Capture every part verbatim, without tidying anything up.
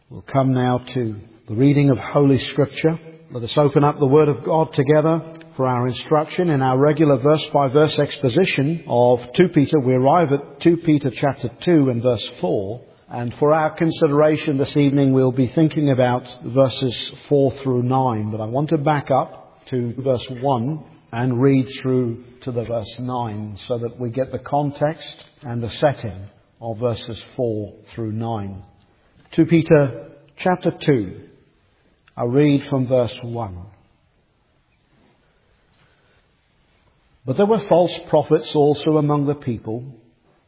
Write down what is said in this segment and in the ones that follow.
We'll come now to the reading of Holy Scripture. Let us open up the Word of God together for our instruction in our regular verse-by-verse exposition of Second Peter. We arrive at Second Peter chapter two and verse four. And for our consideration this evening, we'll be thinking about verses four through nine. But I want to back up to verse one and read through to the verse nine so that we get the context and the setting of verses four through nine. Second Peter chapter two. I'll read from verse one. But there were false prophets also among the people,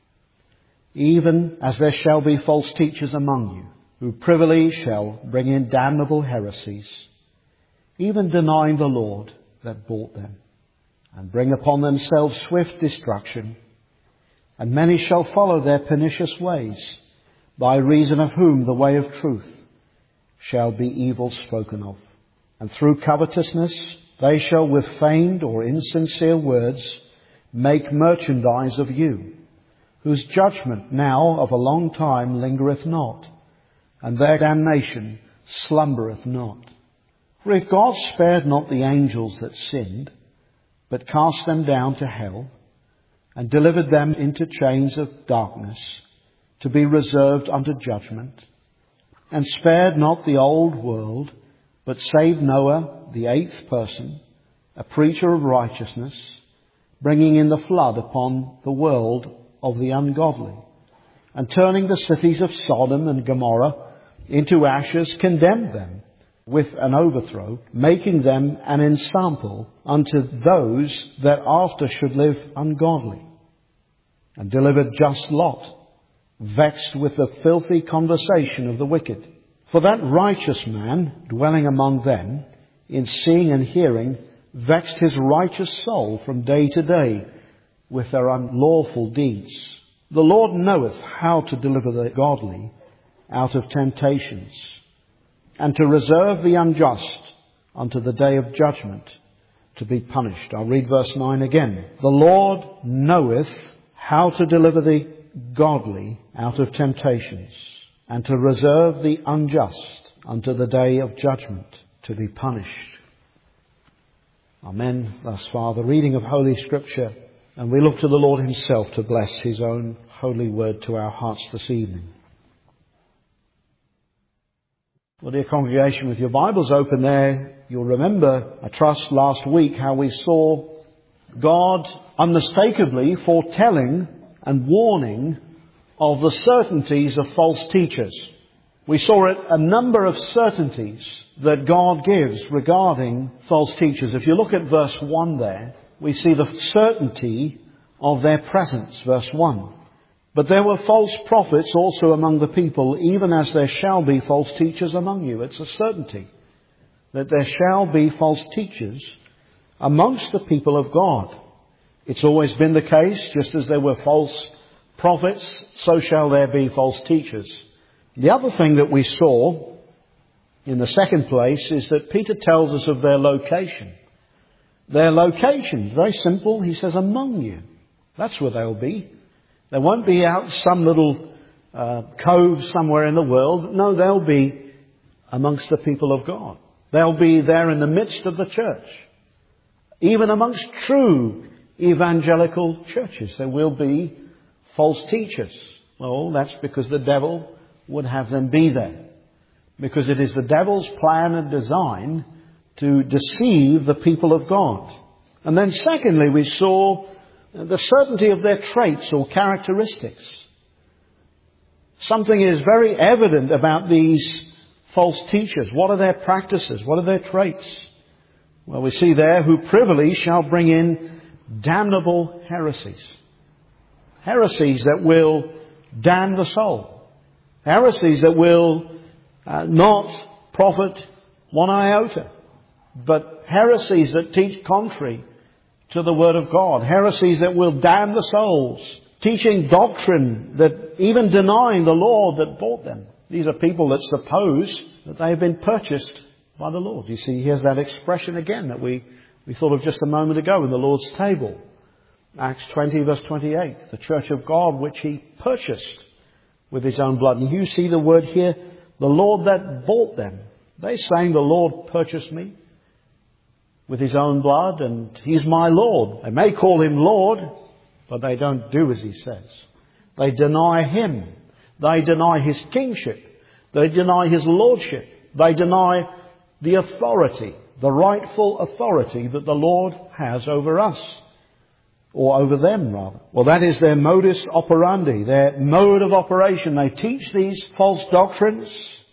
even as there shall be false teachers among you, who privily shall bring in damnable heresies, even denying the Lord that bought them, and bring upon themselves swift destruction. And many shall follow their pernicious ways, by reason of whom the way of truth shall be evil spoken of. And through covetousness they shall with feigned or insincere words make merchandise of you, whose judgment now of a long time lingereth not, and their damnation slumbereth not. For if God spared not the angels that sinned, but cast them down to hell, and delivered them into chains of darkness, to be reserved unto judgment, and spared not the old world, but saved Noah, the eighth person, a preacher of righteousness, bringing in the flood upon the world of the ungodly, and turning the cities of Sodom and Gomorrah into ashes, condemned them with an overthrow, making them an ensample unto those that after should live ungodly, and delivered just Lot, vexed with the filthy conversation of the wicked. For that righteous man, dwelling among them, in seeing and hearing, vexed his righteous soul from day to day with their unlawful deeds. The Lord knoweth how to deliver the godly out of temptations, and to reserve the unjust unto the day of judgment, to be punished. I'll read verse nine again. The Lord knoweth how to deliver the godly out of temptations, and to reserve the unjust unto the day of judgment, to be punished. Amen. Thus far the reading of Holy Scripture, and we look to the Lord Himself to bless His own holy word to our hearts this evening. Well, dear congregation, with your Bibles open there, you'll remember, I trust, last week how we saw God unmistakably foretelling and warning of the certainties of false teachers. We saw it, a number of certainties that God gives regarding false teachers. If you look at verse one there, we see the certainty of their presence, verse one. But there were false prophets also among the people, even as there shall be false teachers among you. It's a certainty that there shall be false teachers amongst the people of God. It's always been the case, just as there were false prophets, so shall there be false teachers. The other thing that we saw in the second place is that Peter tells us of their location. Their location, very simple. He says, among you. That's where they'll be. They won't be out some little uh, cove somewhere in the world. No, they'll be amongst the people of God. They'll be there in the midst of the church. Even amongst true evangelical churches, there will be false teachers. Well, that's because the devil would have them be there. Because it is the devil's plan and design to deceive the people of God. And then secondly, we saw the certainty of their traits or characteristics. Something is very evident about these false teachers. What are their practices? What are their traits? Well, we see there, who privily shall bring in damnable heresies. Heresies that will damn the soul. Heresies that will uh, not profit one iota. But heresies that teach contrary to the Word of God. Heresies that will damn the souls. Teaching doctrine that even denying the Lord that bought them. These are people that suppose that they have been purchased by the Lord. You see, here's that expression again that we, we thought of just a moment ago in the Lord's table. Acts twenty verse twenty-eight. The church of God which He purchased with His own blood. And you see the word here, the Lord that bought them. They're saying the Lord purchased me with his own blood and he's my Lord. They may call him Lord, but they don't do as he says. They deny him. They deny his kingship. They deny his lordship. They deny the authority, the rightful authority that the Lord has over us. Or over them, rather. Well, that is their modus operandi, their mode of operation. They teach these false doctrines,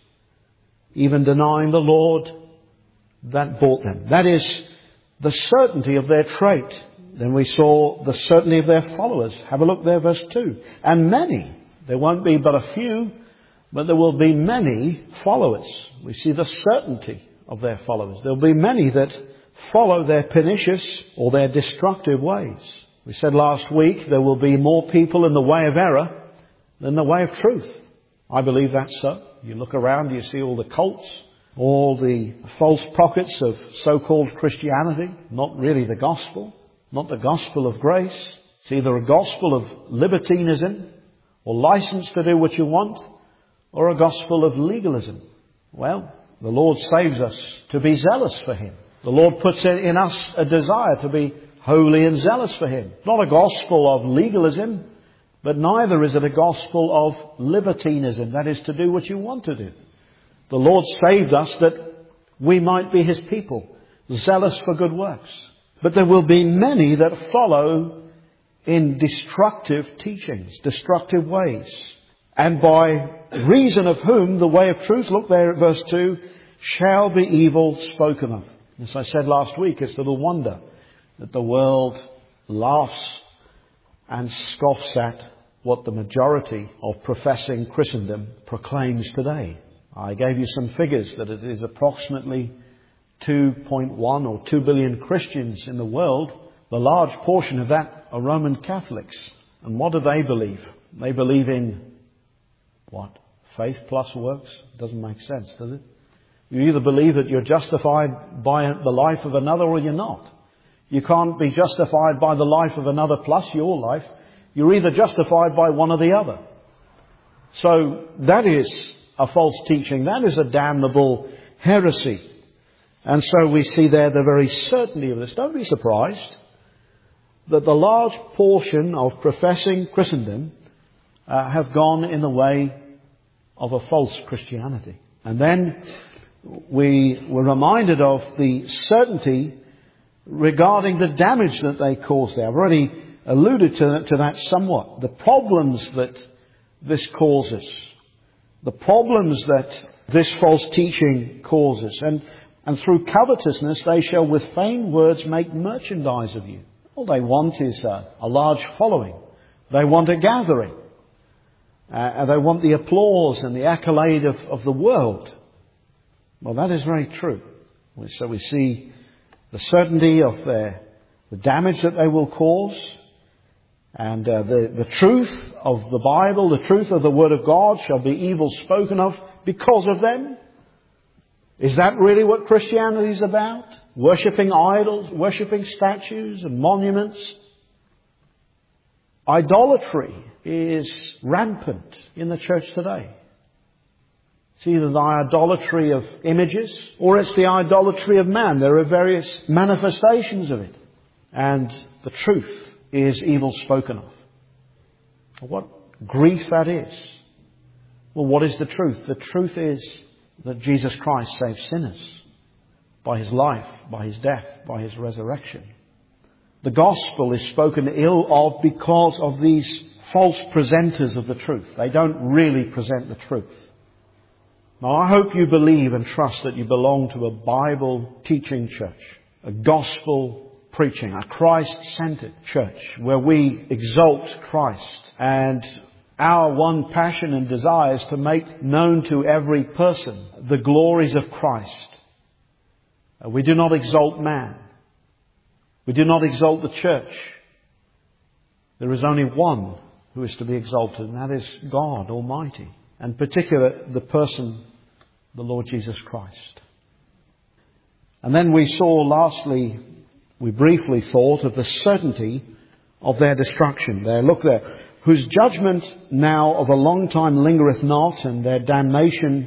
even denying the Lord that bought them. That is the certainty of their trait. Then we saw the certainty of their followers. Have a look there, verse two. And many, there won't be but a few, but there will be many followers. We see the certainty of their followers. There will be many that follow their pernicious or their destructive ways. We said last week there will be more people in the way of error than the way of truth. I believe that's so. You look around, you see all the cults, all the false prophets of so-called Christianity, not really the gospel, not the gospel of grace. It's either a gospel of libertinism or license to do what you want, or a gospel of legalism. Well, the Lord saves us to be zealous for him. The Lord puts in us a desire to be holy and zealous for him. Not a gospel of legalism, but neither is it a gospel of libertinism. That is to do what you want to do. The Lord saved us that we might be his people, zealous for good works. But there will be many that follow in destructive teachings, destructive ways. And by reason of whom the way of truth, look there at verse two, shall be evil spoken of. As I said last week, it's little wonder that the world laughs and scoffs at what the majority of professing Christendom proclaims today. I gave you some figures that it is approximately two point one or two billion Christians in the world. The large portion of that are Roman Catholics. And what do they believe? They believe in what? Faith plus works? Doesn't make sense, does it? You either believe that you're justified by the life of another or you're not. You can't be justified by the life of another plus your life. You're either justified by one or the other. So that is a false teaching. That is a damnable heresy. And so we see there the very certainty of this. Don't be surprised that the large portion of professing Christendom uh, have gone in the way of a false Christianity. And then we were reminded of the certainty regarding the damage that they cause there. I've already alluded to that, to that somewhat. The problems that this causes. The problems that this false teaching causes. And, and through covetousness they shall with feigned words make merchandise of you. All they want is a, a large following. They want a gathering. Uh, and they want the applause and the accolade of, of the world. Well, that is very true. So we see the certainty of their, the damage that they will cause, and uh, the, the truth of the Bible, the truth of the Word of God shall be evil spoken of because of them. Is that really what Christianity is about? Worshipping idols, worshipping statues and monuments? Idolatry is rampant in the church today. It's either the idolatry of images or it's the idolatry of man. There are various manifestations of it. And the truth is evil spoken of. What grief that is. Well, what is the truth? The truth is that Jesus Christ saves sinners by his life, by his death, by his resurrection. The gospel is spoken ill of because of these false presenters of the truth. They don't really present the truth. Now, I hope you believe and trust that you belong to a Bible teaching church, a gospel preaching, a Christ-centered church where we exalt Christ, and our one passion and desire is to make known to every person the glories of Christ. We do not exalt man. We do not exalt the church. There is only one who is to be exalted, and that is God Almighty. And particularly the person, the Lord Jesus Christ. And then we saw lastly, we briefly thought of the certainty of their destruction. There, look there. Whose judgment now of a long time lingereth not, and their damnation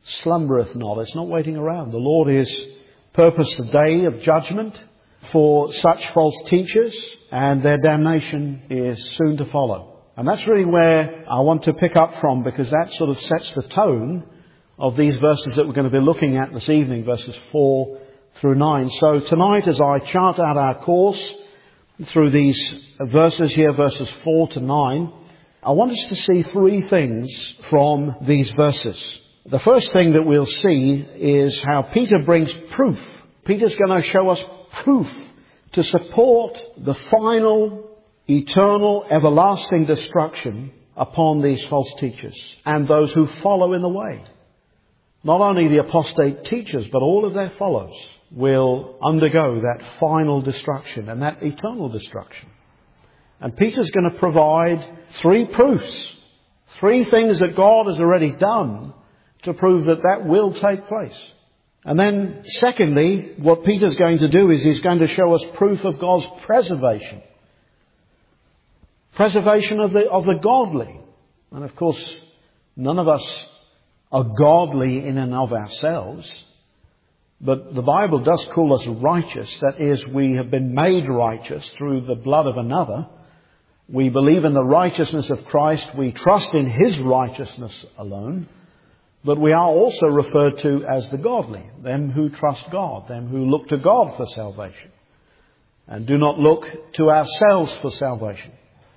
slumbereth not. It's not waiting around. The Lord is purposed a day of judgment for such false teachers, and their damnation is soon to follow. And that's really where I want to pick up from, because that sort of sets the tone of these verses that we're going to be looking at this evening, verses four through nine. So tonight, as I chart out our course through these verses here, verses four to nine, I want us to see three things from these verses. The first thing that we'll see is how Peter brings proof. Peter's going to show us proof to support the final, eternal, everlasting destruction upon these false teachers and those who follow in the way. Not only the apostate teachers, but all of their followers will undergo that final destruction and that eternal destruction. And Peter's going to provide three proofs, three things that God has already done to prove that that will take place. And then, secondly, what Peter's going to do is he's going to show us proof of God's preservation. Preservation of the, of the godly. And of course, none of us are godly in and of ourselves. But the Bible does call us righteous. That is, we have been made righteous through the blood of another. We believe in the righteousness of Christ. We trust in His righteousness alone. But we are also referred to as the godly, them who trust God, them who look to God for salvation, and do not look to ourselves for salvation.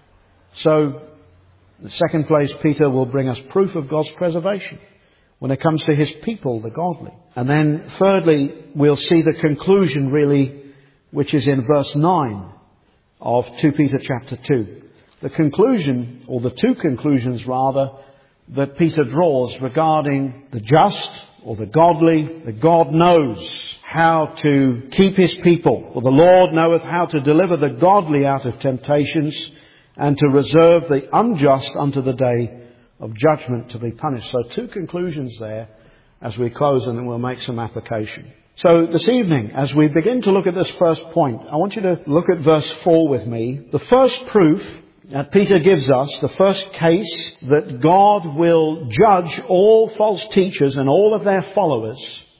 So, in the second place, Peter will bring us proof of God's preservation when it comes to His people, the godly. And then, thirdly, we'll see the conclusion, really, which is in verse nine of Second Peter chapter two. The conclusion, or the two conclusions rather, that Peter draws regarding the just or the godly. That God knows how to keep His people. For the Lord knoweth how to deliver the godly out of temptations, and to reserve the unjust unto the day of judgment to be punished. So two conclusions there as we close, and then we'll make some application. So this evening, as we begin to look at this first point, I want you to look at verse four with me. The first proof that Peter gives us, the first case that God will judge all false teachers and all of their followers,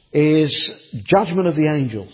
is judgment of the angels.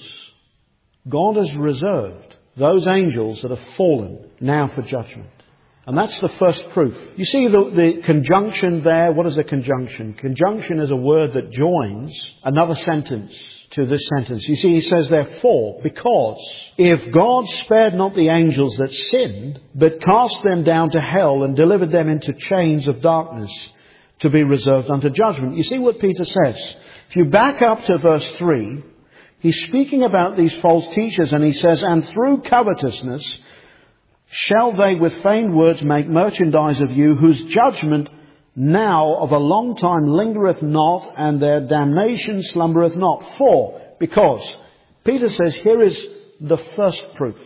God has reserved those angels that have fallen now for judgment. And that's the first proof. You see the, the conjunction there. What is a conjunction? Conjunction is a word that joins another sentence to this sentence. You see, he says therefore, because if God spared not the angels that sinned, but cast them down to hell and delivered them into chains of darkness to be reserved unto judgment. You see what Peter says. If you back up to verse three, he's speaking about these false teachers, and he says, and through covetousness shall they with feigned words make merchandise of you, whose judgment now of a long time lingereth not, and their damnation slumbereth not. For, because, Peter says, here is the first proof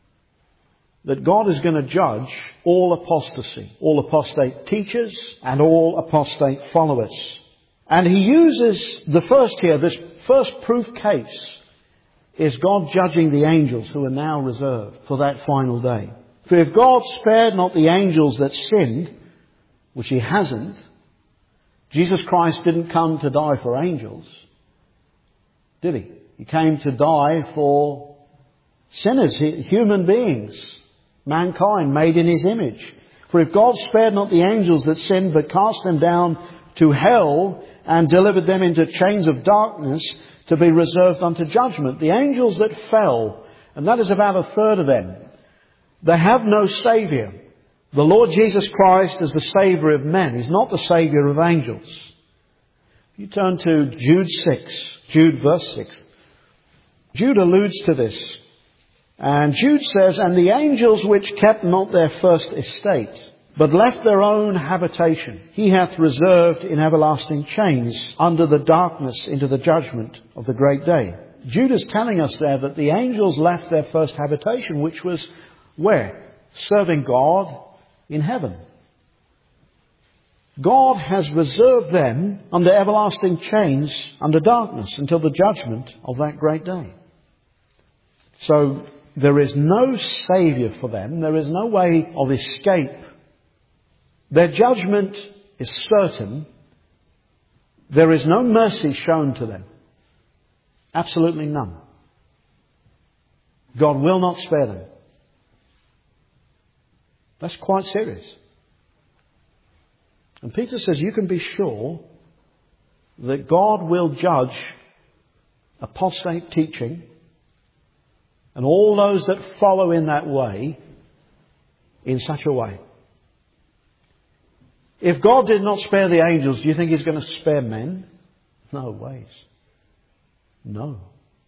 that God is going to judge all apostasy, all apostate teachers and all apostate followers. And he uses the first here, this first proof case, is God judging the angels who are now reserved for that final day. For if God spared not the angels that sinned, which He hasn't, Jesus Christ didn't come to die for angels, did He? He came to die for sinners, human beings, mankind made in His image. For if God spared not the angels that sinned, but cast them down to hell and delivered them into chains of darkness to be reserved unto judgment. The angels that fell, and that is about a third of them, they have no Saviour. The Lord Jesus Christ is the Saviour of men. He's not the Saviour of angels. You turn to Jude six, Jude verse six. Jude alludes to this. And Jude says, and the angels which kept not their first estate, but left their own habitation, He hath reserved in everlasting chains under the darkness into the judgment of the great day. Jude is telling us there that the angels left their first habitation, which was where? Serving God in heaven. God has reserved them under everlasting chains, under darkness, until the judgment of that great day. So there is no Saviour for them. There is no way of escape. Their judgment is certain. There is no mercy shown to them. Absolutely none. God will not spare them. That's quite serious. And Peter says you can be sure that God will judge apostate teaching and all those that follow in that way in such a way. If God did not spare the angels, do you think He's going to spare men? No ways. No.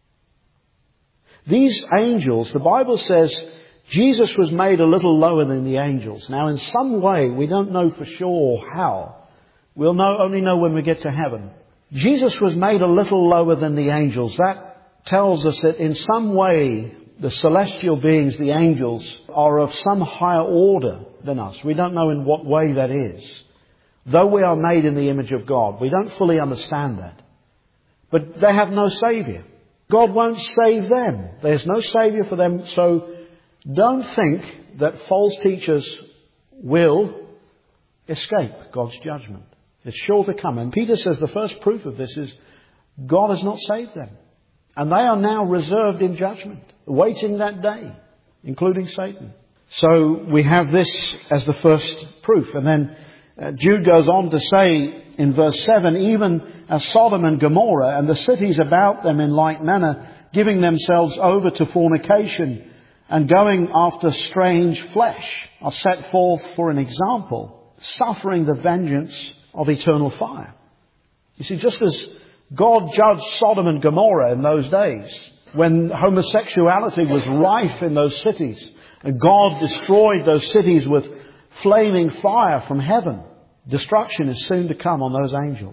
These angels, the Bible says Jesus was made a little lower than the angels. Now in some way, we don't know for sure how. We'll know, only know when we get to heaven. Jesus was made a little lower than the angels. That tells us that in some way the celestial beings, the angels, are of some higher order than us. We don't know in what way that is. Though we are made in the image of God, we don't fully understand that. But they have no Saviour. God won't save them. There's no Saviour for them. So don't think that false teachers will escape God's judgment. It's sure to come. And Peter says the first proof of this is God has not saved them. And they are now reserved in judgment, awaiting that day, including Satan. So we have this as the first proof. And then uh, Jude goes on to say in verse seven, even as Sodom and Gomorrah and the cities about them in like manner, giving themselves over to fornication and going after strange flesh, are set forth for an example, suffering the vengeance of eternal fire. You see, just as God judged Sodom and Gomorrah in those days, when homosexuality was rife in those cities, and God destroyed those cities with flaming fire from heaven, destruction is soon to come on those angels.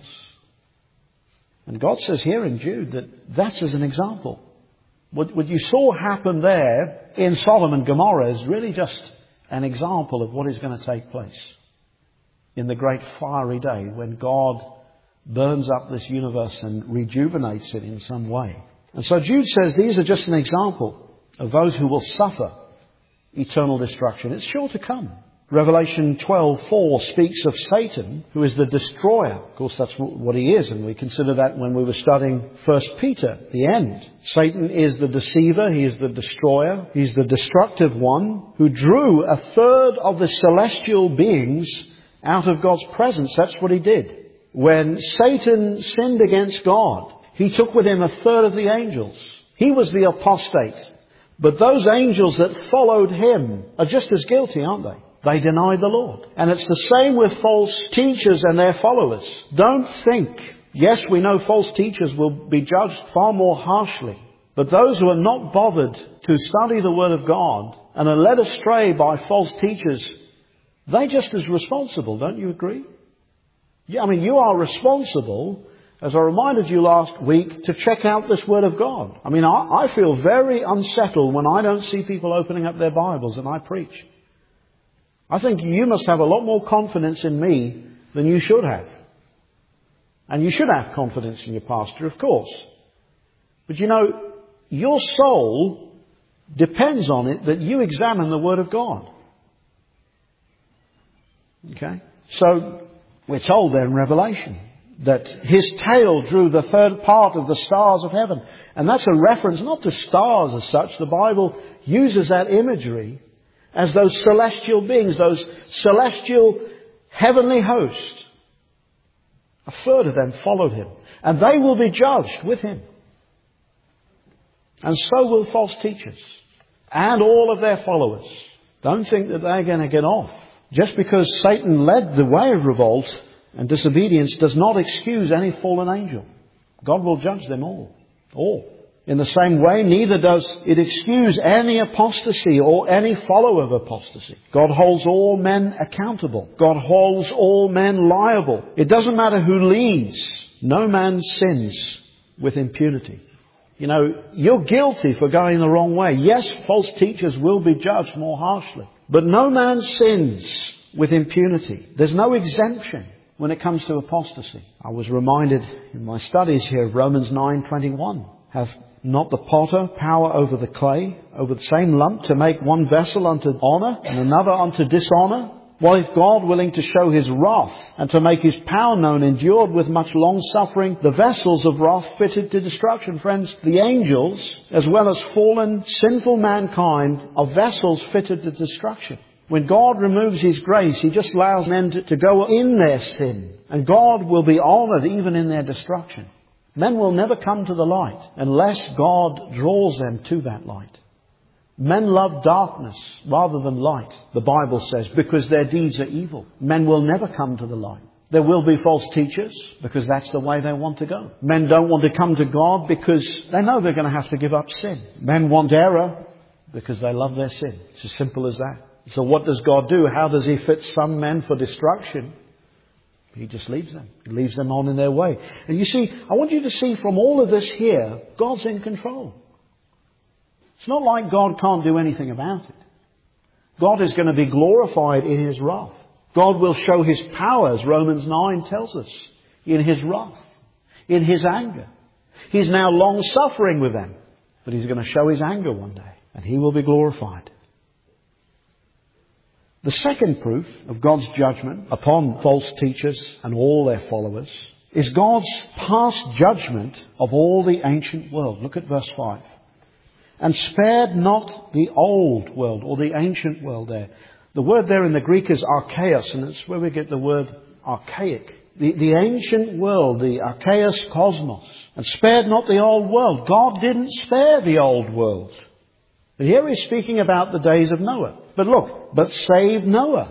And God says here in Jude that that's as an example. What, what you saw happen there in Sodom and Gomorrah is really just an example of what is going to take place in the great fiery day when God burns up this universe and rejuvenates it in some way. And so Jude says these are just an example of those who will suffer eternal destruction. It's sure to come. Revelation twelve four speaks of Satan, who is the destroyer. Of course, that's what he is, and we consider that when we were studying First Peter, the end. Satan is the deceiver, he is the destroyer, he's the destructive one who drew a third of the celestial beings out of God's presence. That's what he did. When Satan sinned against God, he took with him a third of the angels. He was the apostate. But those angels that followed him are just as guilty, aren't they? They denied the Lord. And it's the same with false teachers and their followers. Don't think, yes, we know false teachers will be judged far more harshly. But those who are not bothered to study the Word of God and are led astray by false teachers, they're just as responsible, don't you agree? Yeah, I mean, you are responsible, as I reminded you last week, to check out this Word of God. I mean, I, I feel very unsettled when I don't see people opening up their Bibles and I preach. I think you must have a lot more confidence in me than you should have. And you should have confidence in your pastor, of course. But you know, your soul depends on it that you examine the Word of God. Okay? So, we're told there in Revelation that his tail drew the third part of the stars of heaven. And that's a reference not to stars as such. The Bible uses that imagery as those celestial beings, those celestial heavenly hosts. A third of them followed him. And they will be judged with him. And so will false teachers. And all of their followers. Don't think that they're going to get off. Just because Satan led the way of revolt and disobedience does not excuse any fallen angel. God will judge them all. All. In the same way, neither does it excuse any apostasy or any follower of apostasy. God holds all men accountable. God holds all men liable. It doesn't matter who leads. No man sins with impunity. You know, you're guilty for going the wrong way. Yes, false teachers will be judged more harshly. But no man sins with impunity. There's no exemption when it comes to apostasy. I was reminded in my studies here of Romans nine twenty-one. Have not the potter power over the clay, over the same lump, to make one vessel unto honour and another unto dishonour? What if God, willing to show his wrath and to make his power known, endured with much long suffering the vessels of wrath fitted to destruction? Friends, the angels, as well as fallen, sinful mankind, are vessels fitted to destruction. When God removes his grace, he just allows men to, to go in their sin. And God will be honoured even in their destruction. Men will never come to the light unless God draws them to that light. Men love darkness rather than light, the Bible says, because their deeds are evil. Men will never come to the light. There will be false teachers because that's the way they want to go. Men don't want to come to God because they know they're going to have to give up sin. Men want error because they love their sin. It's as simple as that. So what does God do? How does he fit some men for destruction? He just leaves them. He leaves them on in their way. And you see, I want you to see from all of this here, God's in control. It's not like God can't do anything about it. God is going to be glorified in his wrath. God will show his power, as Romans nine tells us, in his wrath, in his anger. He's now long suffering with them, but he's going to show his anger one day, and he will be glorified. The second proof of God's judgment upon false teachers and all their followers is God's past judgment of all the ancient world. Look at verse five. And spared not the old world, or the ancient world there. The word there in the Greek is archaeos, and it's where we get the word archaic. The, the ancient world, the archaeos cosmos. And spared not the old world. God didn't spare the old world. But here he's speaking about the days of Noah. But look, but saved Noah.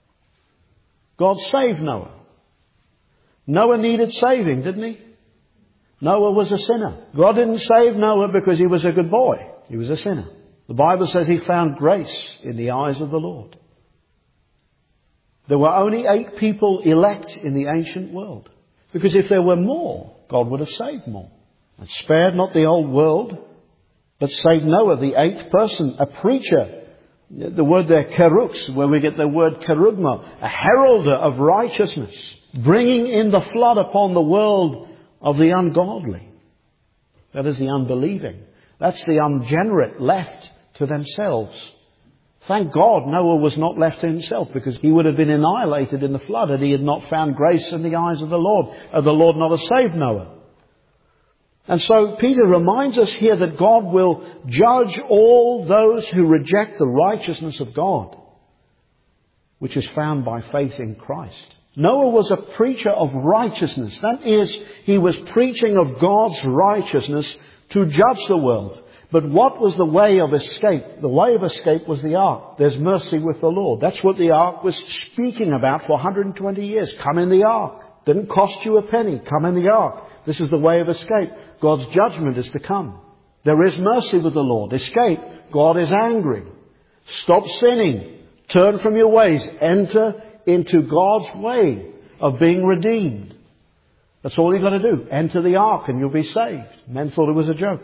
God saved Noah. Noah needed saving, didn't he? Noah was a sinner. God didn't save Noah because he was a good boy. He was a sinner. The Bible says he found grace in the eyes of the Lord. There were only eight people elect in the ancient world. Because if there were more, God would have saved more. And spared not the old world, but saved Noah, the eighth person, a preacher. The word there, kerux, where we get the word kerugma, a heralder of righteousness, bringing in the flood upon the world of the ungodly. That is the unbelieving. That's the ungenerate left to themselves. Thank God Noah was not left to himself, because he would have been annihilated in the flood had he had not found grace in the eyes of the Lord, had the Lord not have saved Noah. And so Peter reminds us here that God will judge all those who reject the righteousness of God, which is found by faith in Christ. Noah was a preacher of righteousness. That is, he was preaching of God's righteousness to judge the world. But what was the way of escape? The way of escape was the ark. There's mercy with the Lord. That's what the ark was speaking about for one hundred twenty years. Come in the ark. Didn't cost you a penny. Come in the ark. This is the way of escape. God's judgment is to come. There is mercy with the Lord. Escape. God is angry. Stop sinning. Turn from your ways. Enter into God's way of being redeemed. That's all you've got to do. Enter the ark and you'll be saved. Men thought it was a joke.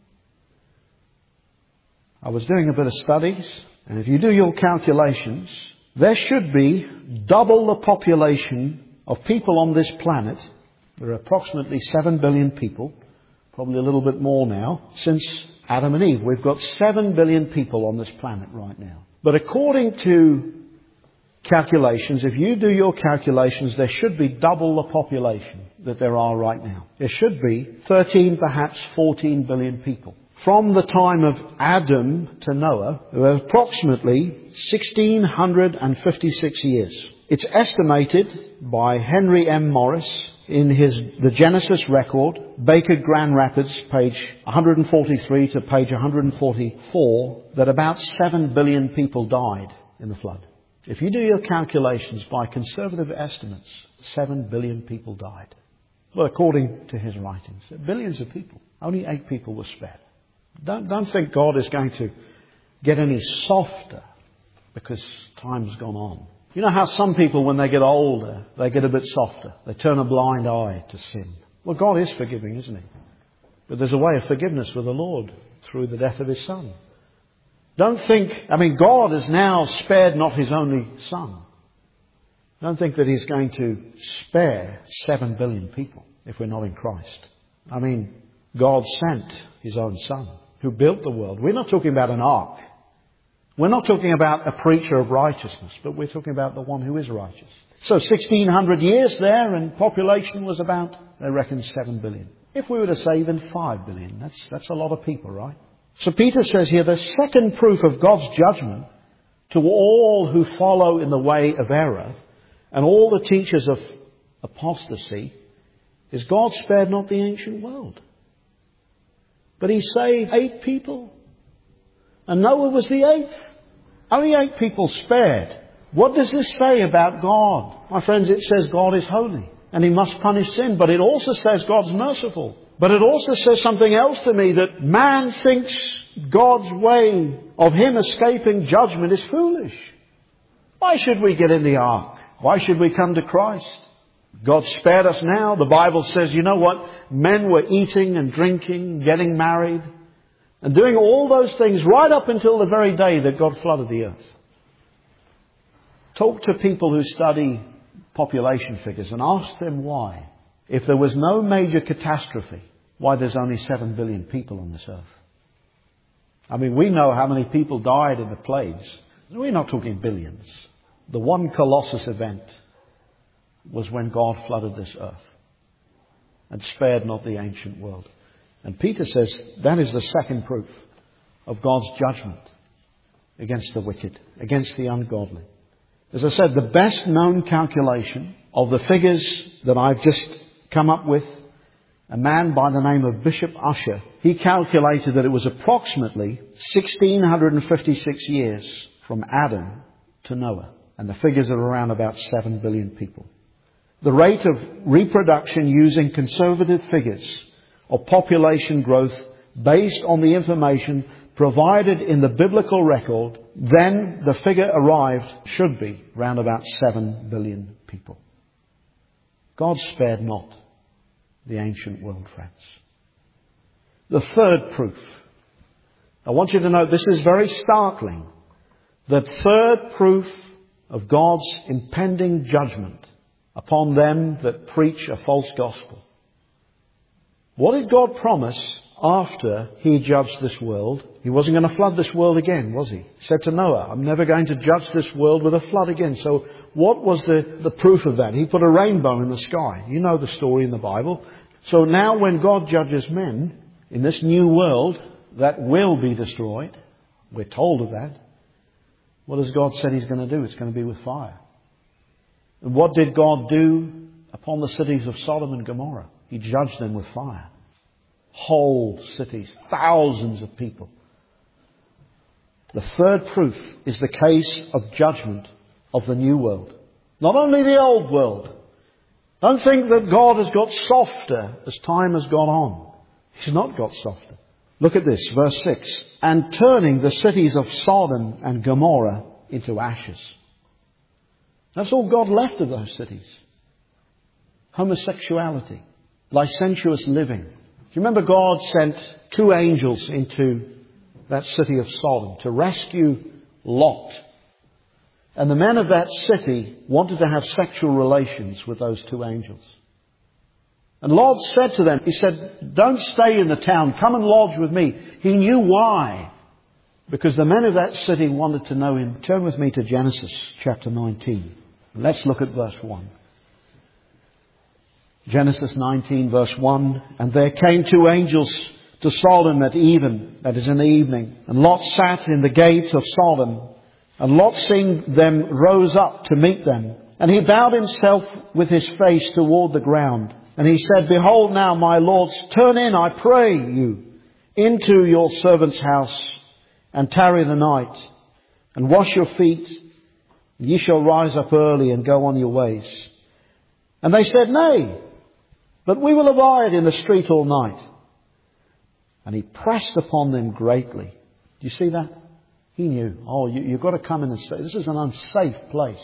I was doing a bit of studies, and if you do your calculations, there should be double the population of people on this planet. There are approximately seven billion people, probably a little bit more now, since Adam and Eve. We've got seven billion people on this planet right now. But according to calculations, if you do your calculations, there should be double the population that there are right now. There should be thirteen, perhaps fourteen billion people. From the time of Adam to Noah, there were approximately one thousand six hundred fifty-six years. It's estimated by Henry M. Morris in his The Genesis Record, Baker Grand Rapids, page one forty-three to page one forty-four, that about seven billion people died in the flood. If you do your calculations by conservative estimates, seven billion people died. Well, according to his writings, billions of people. Only eight people were spared. Don't, don't think God is going to get any softer because time's gone on. You know how some people, when they get older, they get a bit softer. They turn a blind eye to sin. Well, God is forgiving, isn't he? But there's a way of forgiveness with the Lord through the death of his Son. Don't think, I mean, God has now spared not his only Son. Don't think that he's going to spare seven billion people if we're not in Christ. I mean, God sent his own Son, who built the world. We're not talking about an ark. We're not talking about a preacher of righteousness, but we're talking about the one who is righteous. So sixteen hundred years there, and population was about, they reckon, seven billion. If we were to say even five billion, that's, that's a lot of people, right? So Peter says here, the second proof of God's judgment to all who follow in the way of error and all the teachers of apostasy is God spared not the ancient world. But he saved eight people. And Noah was the eighth. Only eight people spared. What does this say about God? My friends, it says God is holy and he must punish sin. But it also says God's merciful. But it also says something else to me, that man thinks God's way of him escaping judgment is foolish. Why should we get in the ark? Why should we come to Christ? God spared us now. The Bible says, you know what? Men were eating and drinking, getting married, and doing all those things right up until the very day that God flooded the earth. Talk to people who study population figures and ask them why, if there was no major catastrophe, why there's only seven billion people on this earth. I mean, we know how many people died in the plagues. We're not talking billions. The one Colossus event was when God flooded this earth and spared not the ancient world. And Peter says that is the second proof of God's judgment against the wicked, against the ungodly. As I said, the best known calculation of the figures that I've just come up with, a man by the name of Bishop Ussher, he calculated that it was approximately one thousand six hundred fifty-six years from Adam to Noah. And the figures are around about seven billion people. The rate of reproduction using conservative figures of population growth based on the information provided in the biblical record, then the figure arrived should be round about seven billion people. God spared not the ancient world, friends. The third proof. I want you to note this is very startling. The third proof of God's impending judgment upon them that preach a false gospel. What did God promise after he judged this world? He wasn't going to flood this world again, was he? He said to Noah, I'm never going to judge this world with a flood again. So what was the, the proof of that? He put a rainbow in the sky. You know the story in the Bible. So now when God judges men in this new world that will be destroyed, we're told of that. What has God said he's going to do? It's going to be with fire. And what did God do upon the cities of Sodom and Gomorrah? He judged them with fire. Whole cities, thousands of people. The third proof is the case of judgment of the new world. Not only the old world. Don't think that God has got softer as time has gone on. He's not got softer. Look at this, verse six. And turning the cities of Sodom and Gomorrah into ashes. That's all God left of those cities. Homosexuality, licentious living. Do you remember God sent two angels into that city of Sodom to rescue Lot? And the men of that city wanted to have sexual relations with those two angels. And Lot said to them, he said, don't stay in the town, come and lodge with me. He knew why. Because the men of that city wanted to know him. Turn with me to Genesis chapter nineteen. Let's look at verse one. Genesis nineteen verse one. And there came two angels to Sodom at even, that is in the evening. And Lot sat in the gates of Sodom. And Lot seeing them rose up to meet them. And he bowed himself with his face toward the ground. And he said, behold now, my lords, turn in, I pray you, into your servant's house, and tarry the night, and wash your feet. Ye shall rise up early and go on your ways. And they said, nay, but we will abide in the street all night. And he pressed upon them greatly. Do you see that? He knew, oh, you, you've got to come in and stay. This is an unsafe place.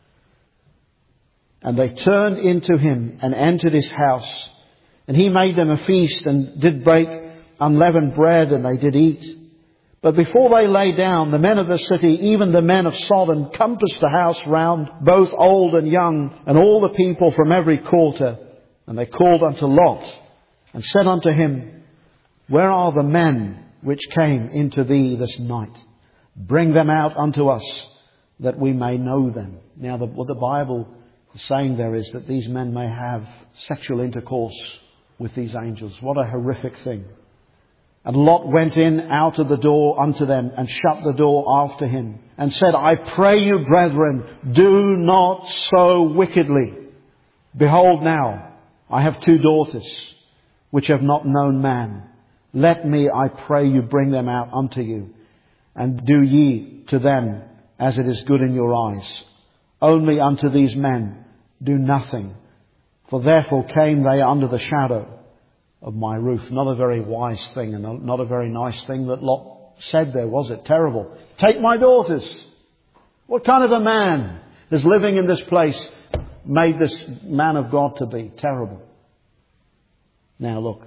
And they turned into him and entered his house. And he made them a feast and did break unleavened bread, and they did eat. But before they lay down, the men of the city, even the men of Sodom, compassed the house round, both old and young, and all the people from every quarter. And they called unto Lot, and said unto him, where are the men which came into thee this night? Bring them out unto us, that we may know them. Now, the, what the Bible is saying there is that these men may have sexual intercourse with these angels. What a horrific thing. And Lot went in out of the door unto them, and shut the door after him, and said, I pray you, brethren, do not so wickedly. Behold now, I have two daughters, which have not known man. Let me, I pray you, bring them out unto you, and do ye to them as it is good in your eyes. Only unto these men do nothing, for therefore came they under the shadow of my roof. Not a very wise thing, and not a very nice thing that Lot said there, was it? Terrible. Take my daughters. What kind of a man is living in this place made this man of God to be? Terrible. Now look.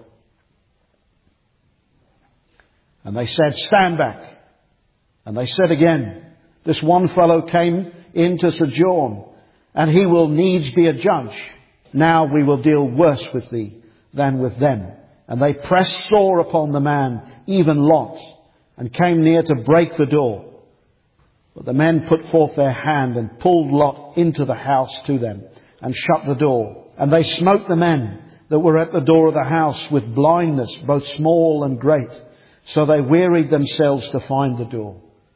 And they said, stand back. And they said again, this one fellow came in to sojourn, and he will needs be a judge. Now we will deal worse with thee than with them. And they pressed sore upon the man, even Lot, and came near to break the door. But the men put forth their hand and pulled Lot into the house to them, and shut the door. And they smote the men that were at the door of the house with blindness, both small and great. So they wearied themselves to find the door.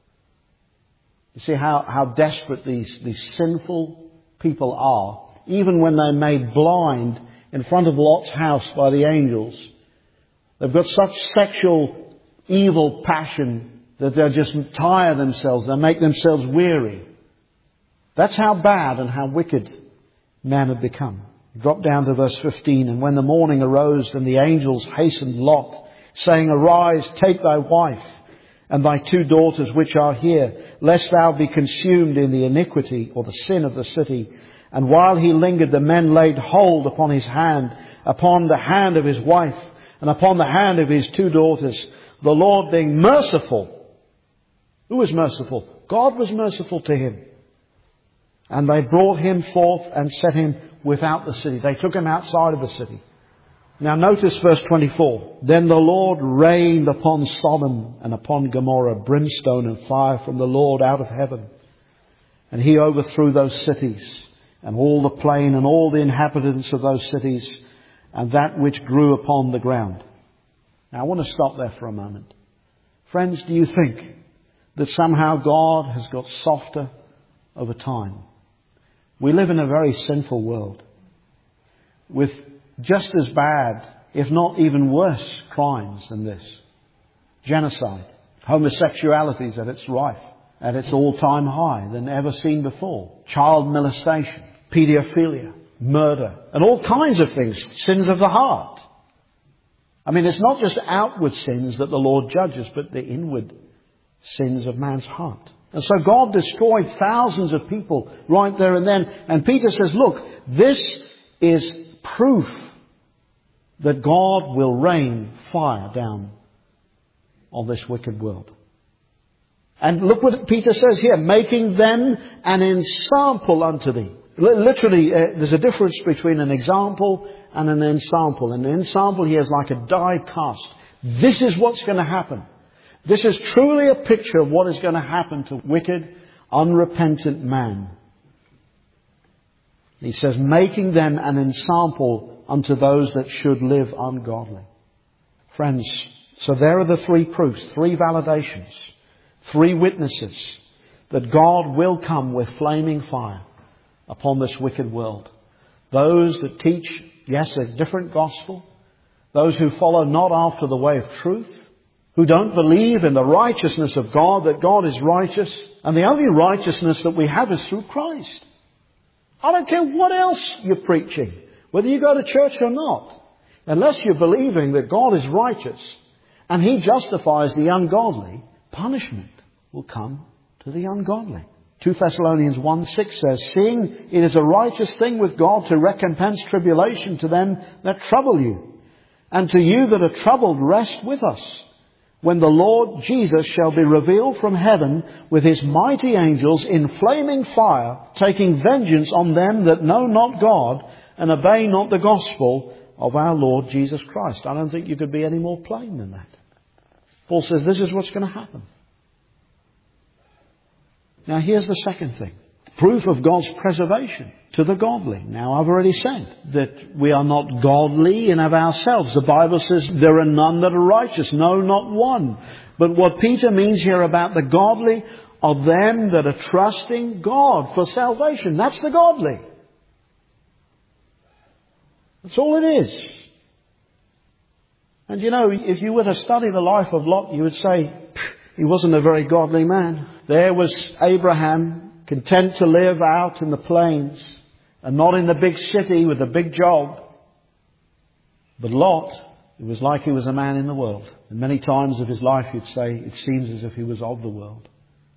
You see how, how desperate these, these sinful people are. Even when they're made blind in front of Lot's house by the angels, they've got such sexual evil passion that they'll just tire themselves. They'll make themselves weary. That's how bad and how wicked men have become. Drop down to verse fifteen. And when the morning arose, and the angels hastened Lot, saying, arise, take thy wife and thy two daughters which are here, lest thou be consumed in the iniquity or the sin of the city. And while he lingered, the men laid hold upon his hand, upon the hand of his wife, and upon the hand of his two daughters, the Lord being merciful. Who was merciful? God was merciful to him. And they brought him forth and set him without the city. They took him outside of the city. Now notice verse twenty-four. Then the Lord rained upon Sodom and upon Gomorrah brimstone and fire from the Lord out of heaven. And he overthrew those cities, and all the plain, and all the inhabitants of those cities, and that which grew upon the ground. Now I want to stop there for a moment. Friends, do you think that somehow God has got softer over time? We live in a very sinful world with just as bad, if not even worse, crimes than this. Genocide. Homosexuality is at its rife, at its all-time high than ever seen before. Child molestation, paedophilia, murder, and all kinds of things. Sins of the heart. I mean, it's not just outward sins that the Lord judges, but the inward sins of man's heart. And so God destroyed thousands of people right there and then. And Peter says, look, this is proof that God will rain fire down on this wicked world. And look what Peter says here, making them an ensample unto thee. Literally, uh, there's a difference between an example and an ensample. An ensample here is like a die cast. This is what's going to happen. This is truly a picture of what is going to happen to wicked, unrepentant man. He says, making them an ensample unto those that should live ungodly. Friends, so there are the three proofs, three validations, three witnesses that God will come with flaming fire upon this wicked world. Those that teach, yes, a different gospel. Those who follow not after the way of truth. Who don't believe in the righteousness of God, that God is righteous. And the only righteousness that we have is through Christ. I don't care what else you're preaching, whether you go to church or not. Unless you're believing that God is righteous and He justifies the ungodly, punishment will come to the ungodly. Second Thessalonians one six says, seeing it is a righteous thing with God to recompense tribulation to them that trouble you, and to you that are troubled rest with us, when the Lord Jesus shall be revealed from heaven with His mighty angels in flaming fire, taking vengeance on them that know not God and obey not the gospel of our Lord Jesus Christ. I don't think you could be any more plain than that. Paul says this is what's going to happen. Now here's the second thing. Proof of God's preservation to the godly. Now I've already said that we are not godly in of ourselves. The Bible says there are none that are righteous. No, not one. But what Peter means here about the godly are them that are trusting God for salvation. That's the godly. That's all it is. And you know, if you were to study the life of Lot, you would say, he wasn't a very godly man. There was Abraham, content to live out in the plains and not in the big city with a big job. But Lot, it was like he was a man in the world. And many times of his life you'd say it seems as if he was of the world.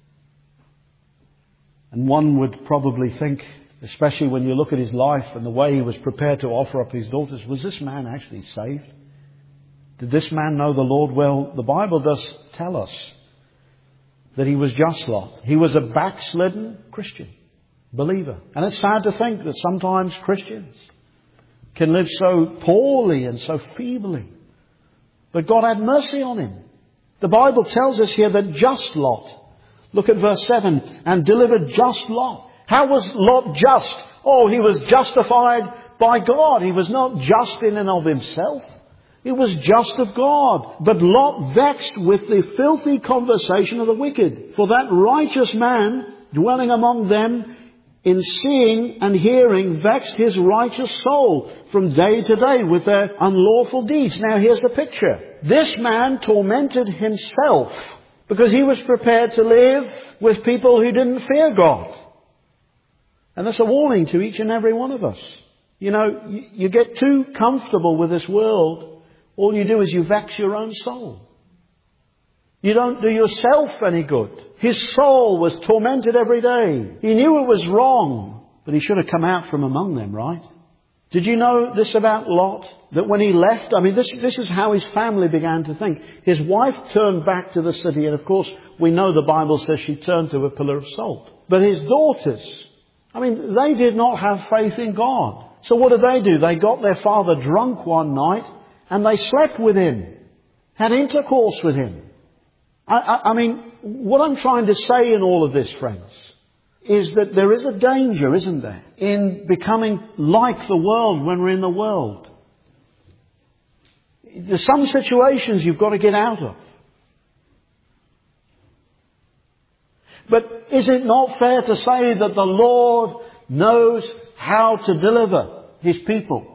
And one would probably think, especially when you look at his life and the way he was prepared to offer up his daughters, was this man actually saved? Did this man know the Lord? Well, the Bible does tell us that he was just Lot. He was a backslidden Christian, believer. And it's sad to think that sometimes Christians can live so poorly and so feebly. But God had mercy on him. The Bible tells us here that just Lot, look at verse seven, and delivered just Lot. How was Lot just? Oh, he was justified by God. He was not just in and of himself. It was just of God. But Lot vexed with the filthy conversation of the wicked. For that righteous man dwelling among them in seeing and hearing vexed his righteous soul from day to day with their unlawful deeds. Now here's the picture. This man tormented himself because he was prepared to live with people who didn't fear God. And that's a warning to each and every one of us. You know, you, you get too comfortable with this world. All you do is you vex your own soul. You don't do yourself any good. His soul was tormented every day. He knew it was wrong, but he should have come out from among them, right? Did you know this about Lot? That when he left, I mean, this, this is how his family began to think. His wife turned back to the city, and of course, we know the Bible says she turned to a pillar of salt. But his daughters, I mean, they did not have faith in God. So what did they do? They got their father drunk one night, and they slept with him, had intercourse with him. I, I, I mean, what I'm trying to say in all of this, friends, is that there is a danger, isn't there, in becoming like the world when we're in the world. There's some situations you've got to get out of. But is it not fair to say that the Lord knows how to deliver His people?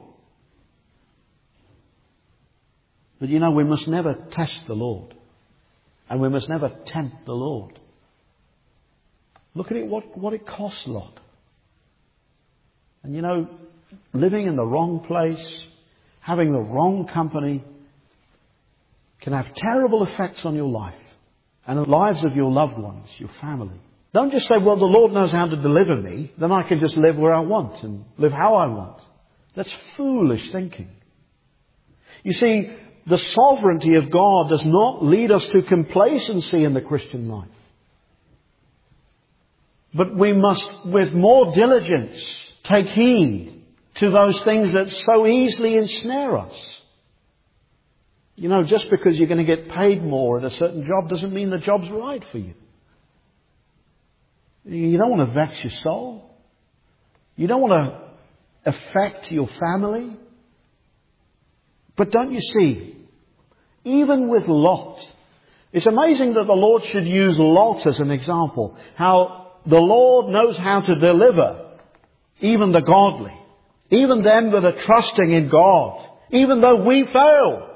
But you know, we must never test the Lord. And we must never tempt the Lord. Look at it, what, what it costs Lot. And you know, living in the wrong place, having the wrong company, can have terrible effects on your life. And the lives of your loved ones, your family. Don't just say, well, the Lord knows how to deliver me, then I can just live where I want and live how I want. That's foolish thinking. You see, the sovereignty of God does not lead us to complacency in the Christian life. But we must, with more diligence, take heed to those things that so easily ensnare us. You know, just because you're going to get paid more at a certain job doesn't mean the job's right for you. You don't want to vex your soul. You don't want to affect your family. But don't you see, even with Lot, it's amazing that the Lord should use Lot as an example. How the Lord knows how to deliver even the godly. Even them that are trusting in God. Even though we fail.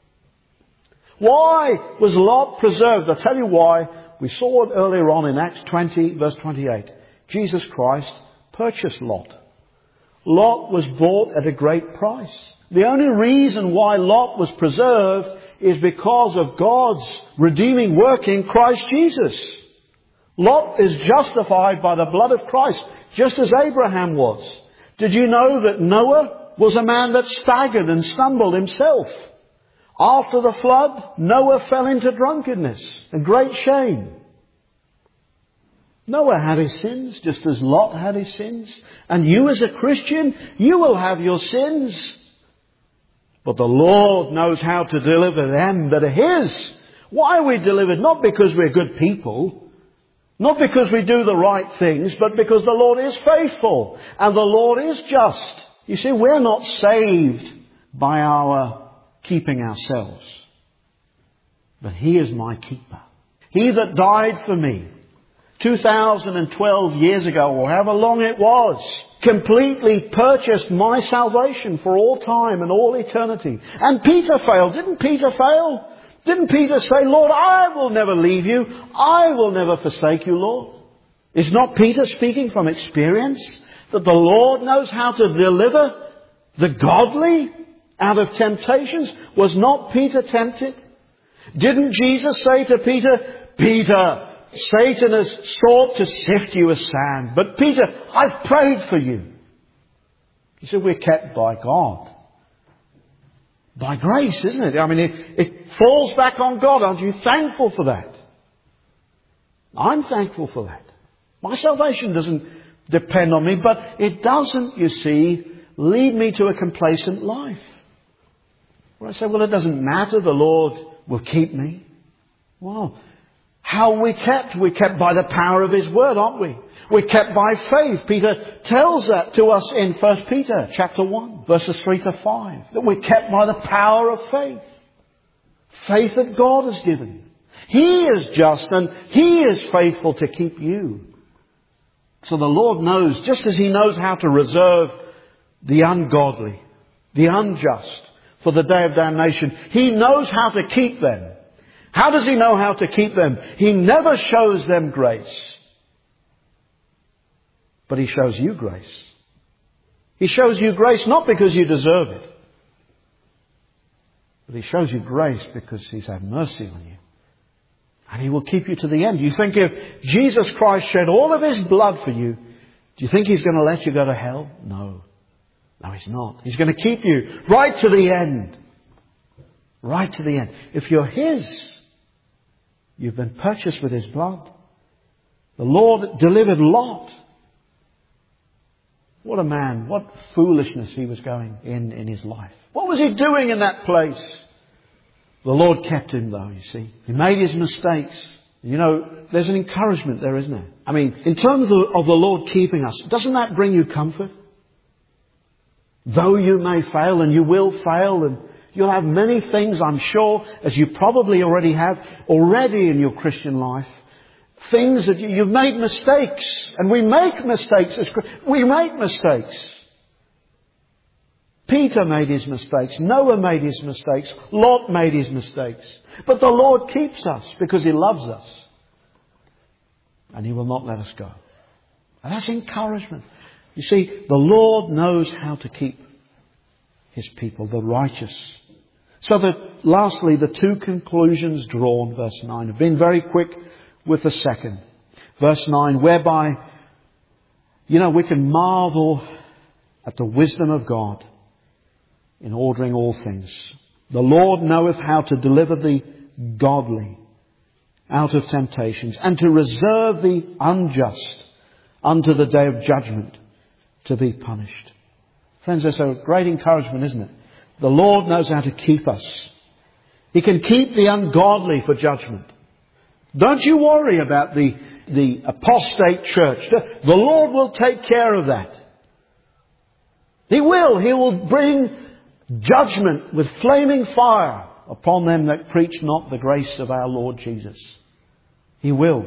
Why was Lot preserved? I'll tell you why. We saw it earlier on in Acts twenty, verse twenty-eight. Jesus Christ purchased Lot. Lot was bought at a great price. The only reason why Lot was preserved is because of God's redeeming work in Christ Jesus. Lot is justified by the blood of Christ, just as Abraham was. Did you know that Noah was a man that staggered and stumbled himself? After the flood, Noah fell into drunkenness and great shame. Noah had his sins, just as Lot had his sins. And you as a Christian, you will have your sins. But the Lord knows how to deliver them that are His. Why are we delivered? Not because we're good people. Not because we do the right things, but because the Lord is faithful and the Lord is just. You see, we're not saved by our keeping ourselves, but He is my keeper. He that died for me two thousand twelve years ago, or however long it was, completely purchased my salvation for all time and all eternity. And Peter failed. Didn't Peter fail? Didn't Peter say, Lord, I will never leave you. I will never forsake you, Lord? Is not Peter speaking from experience that the Lord knows how to deliver the godly out of temptations? Was not Peter tempted? Didn't Jesus say to Peter, Peter, Satan has sought to sift you as sand, but Peter, I've prayed for you. He said, we're kept by God. By grace, isn't it? I mean, it, it falls back on God. Aren't you thankful for that? I'm thankful for that. My salvation doesn't depend on me, but it doesn't, you see, lead me to a complacent life. Where I say, well, it doesn't matter. The Lord will keep me. Well, how are we kept? We're kept by the power of His Word, aren't we? We're kept by faith. Peter tells that to us in First Peter chapter one, verses three to five. That we're kept by the power of faith. Faith that God has given. He is just and He is faithful to keep you. So the Lord knows, just as He knows how to reserve the ungodly, the unjust for the day of damnation, He knows how to keep them. How does He know how to keep them? He never shows them grace. But He shows you grace. He shows you grace not because you deserve it. But He shows you grace because He's had mercy on you. And He will keep you to the end. You think if Jesus Christ shed all of His blood for you, do you think He's going to let you go to hell? No. No, He's not. He's going to keep you right to the end. Right to the end. If you're His, you've been purchased with His blood. The Lord delivered Lot. What a man. What foolishness he was going in in his life. What was he doing in that place? The Lord kept him though, you see. He made his mistakes. You know, there's an encouragement there, isn't there? I mean, in terms of, of the Lord keeping us, doesn't that bring you comfort? Though you may fail, and you will fail, and you'll have many things, I'm sure, as you probably already have, already in your Christian life. Things that you, you've made mistakes. And we make mistakes. As, we make mistakes. Peter made his mistakes. Noah made his mistakes. Lot made his mistakes. But the Lord keeps us because He loves us. And He will not let us go. And that's encouragement. You see, the Lord knows how to keep His people, the righteous. So that, lastly, the two conclusions drawn, verse nine. I've been very quick with the second. Verse nine, whereby, you know, we can marvel at the wisdom of God in ordering all things. The Lord knoweth how to deliver the godly out of temptations, and to reserve the unjust unto the day of judgment to be punished. Friends, that's a great encouragement, isn't it? The Lord knows how to keep us. He can keep the ungodly for judgment. Don't you worry about the, the apostate church. The Lord will take care of that. He will. He will bring judgment with flaming fire upon them that preach not the grace of our Lord Jesus. He will.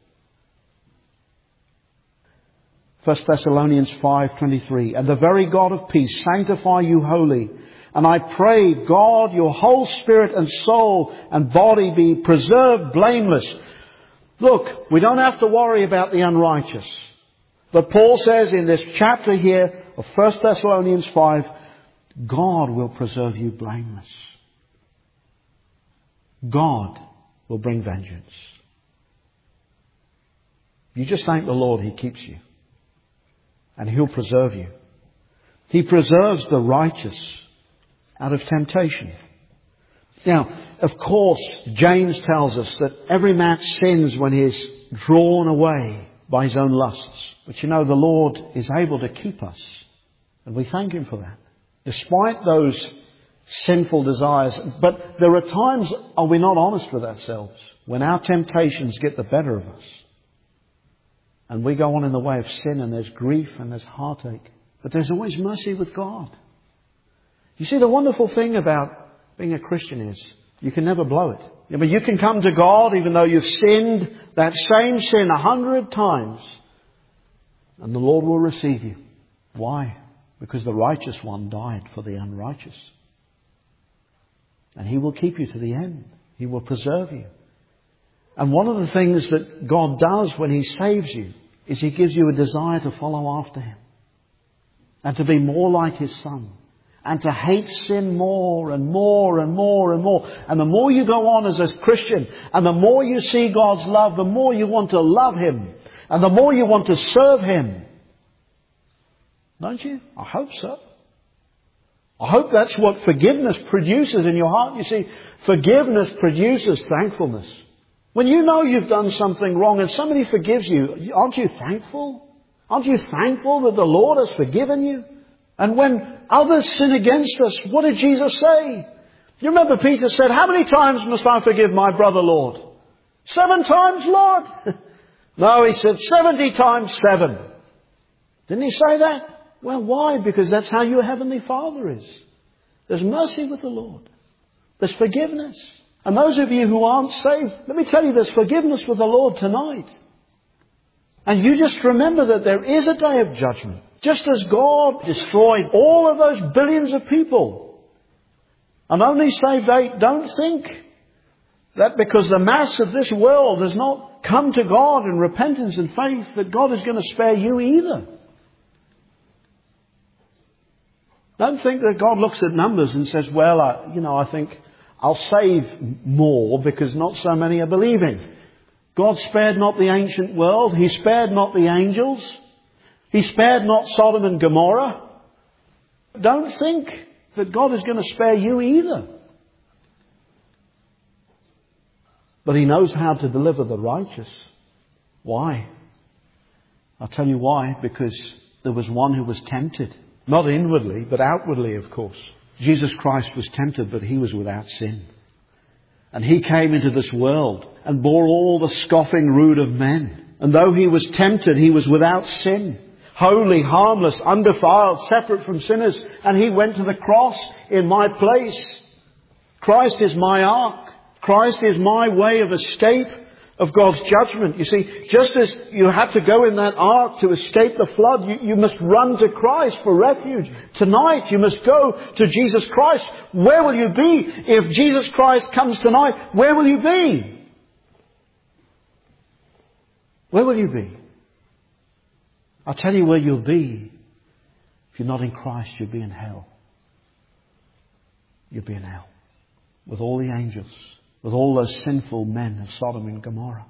First Thessalonians five twenty-three. And the very God of peace sanctify you wholly. And I pray, God, your whole spirit and soul and body be preserved blameless. Look, we don't have to worry about the unrighteous. But Paul says in this chapter here of First Thessalonians five, God will preserve you blameless. God will bring vengeance. You just thank the Lord He keeps you. And He'll preserve you. He preserves the righteous out of temptation. Now, of course, James tells us that every man sins when he is drawn away by his own lusts. But you know, the Lord is able to keep us. And we thank Him for that. Despite those sinful desires. But there are times, are we not honest with ourselves? When our temptations get the better of us. And we go on in the way of sin, and there's grief and there's heartache. But there's always mercy with God. You see, the wonderful thing about being a Christian is you can never blow it. I mean, you can come to God even though you've sinned that same sin a hundred times, and the Lord will receive you. Why? Because the righteous one died for the unrighteous. And He will keep you to the end. He will preserve you. And one of the things that God does when He saves you is He gives you a desire to follow after Him. And to be more like His Son. And to hate sin more and more and more and more. And the more you go on as a Christian, and the more you see God's love, the more you want to love Him. And the more you want to serve Him. Don't you? I hope so. I hope that's what forgiveness produces in your heart. You see, forgiveness produces thankfulness. When you know you've done something wrong and somebody forgives you, aren't you thankful? Aren't you thankful that the Lord has forgiven you? And when others sin against us, what did Jesus say? You remember Peter said, how many times must I forgive my brother, Lord? Seven times, Lord? No, He said seventy times seven. Didn't He say that? Well, why? Because that's how your Heavenly Father is. There's mercy with the Lord. There's forgiveness. And those of you who aren't saved, let me tell you, there's forgiveness with the Lord tonight. And you just remember that there is a day of judgment. Just as God destroyed all of those billions of people and only saved eight, don't think that because the mass of this world has not come to God in repentance and faith that God is going to spare you either. Don't think that God looks at numbers and says, well, I, you know, I think I'll save more because not so many are believing. God spared not the ancient world. He spared not the angels. He spared not Sodom and Gomorrah. Don't think that God is going to spare you either. But He knows how to deliver the righteous. Why? I'll tell you why. Because there was one who was tempted. Not inwardly, but outwardly, of course. Jesus Christ was tempted, but He was without sin. And He came into this world and bore all the scoffing rude of men. And though He was tempted, He was without sin. Holy, harmless, undefiled, separate from sinners. And He went to the cross in my place. Christ is my ark. Christ is my way of escape of God's judgment. You see, just as you had to go in that ark to escape the flood, you, you must run to Christ for refuge. Tonight you must go to Jesus Christ. Where will you be if Jesus Christ comes tonight? Where will you be? Where will you be? I'll tell you where you'll be. If you're not in Christ, you'll be in hell. You'll be in hell. With all the angels. With all those sinful men of Sodom and Gomorrah.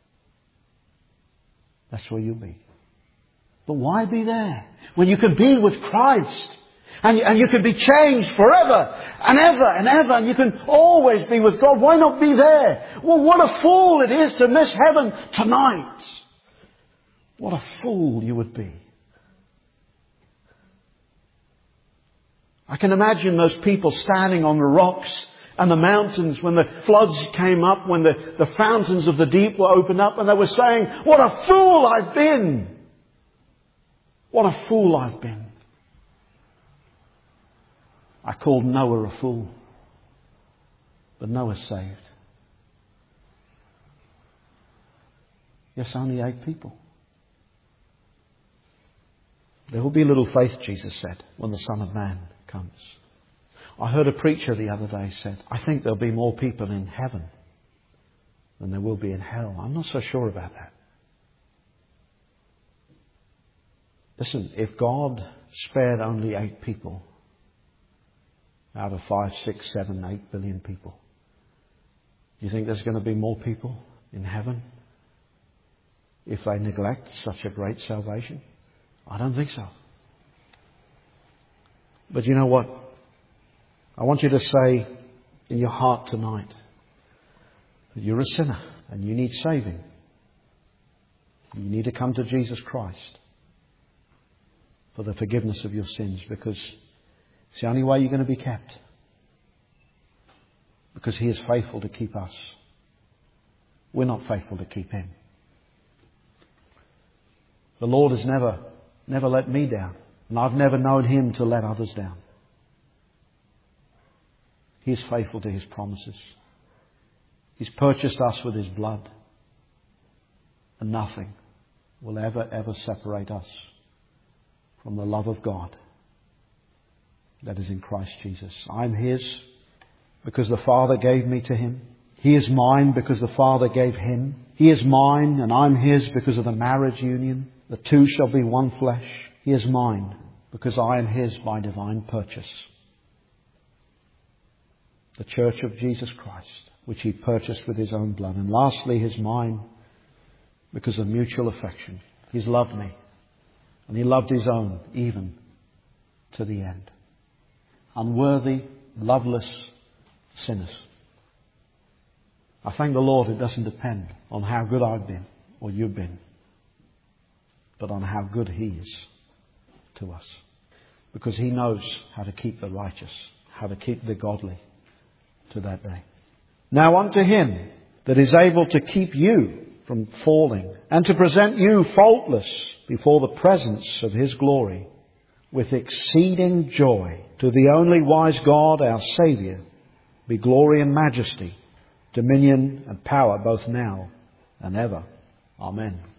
That's where you'll be. But why be there when you can be with Christ? And, and you can be changed forever and ever and ever. And you can always be with God. Why not be there? Well, what a fool it is to miss heaven tonight. What a fool you would be. I can imagine those people standing on the rocks and the mountains when the floods came up, when the, the fountains of the deep were opened up, and they were saying, what a fool I've been! What a fool I've been. I called Noah a fool. But Noah's saved. Yes, only eight people. There will be little faith, Jesus said, when the Son of Man comes. I heard a preacher the other day said, I think there'll be more people in heaven than there will be in hell. I'm not so sure about that. Listen, if God spared only eight people out of five, six, seven, eight billion people, do you think there's going to be more people in heaven if they neglect such a great salvation? I don't think so. But you know what? I want you to say in your heart tonight that you're a sinner and you need saving. You need to come to Jesus Christ for the forgiveness of your sins, because it's the only way you're going to be kept. Because He is faithful to keep us. We're not faithful to keep Him. The Lord has never, never let me down. And I've never known Him to let others down. He is faithful to His promises. He's purchased us with His blood. And nothing will ever, ever separate us from the love of God that is in Christ Jesus. I'm His because the Father gave me to Him. He is mine because the Father gave Him. He is mine and I'm His because of the marriage union. The two shall be one flesh. He is mine because I am His by divine purchase. The church of Jesus Christ, which He purchased with His own blood. And lastly, He is mine because of mutual affection. He's loved me. And He loved His own even to the end. Unworthy, loveless sinners. I thank the Lord it doesn't depend on how good I've been or you've been, but on how good He is to us. Because He knows how to keep the righteous, how to keep the godly to that day. Now unto Him that is able to keep you from falling and to present you faultless before the presence of His glory with exceeding joy, to the only wise God, our Saviour, be glory and majesty, dominion and power both now and ever. Amen.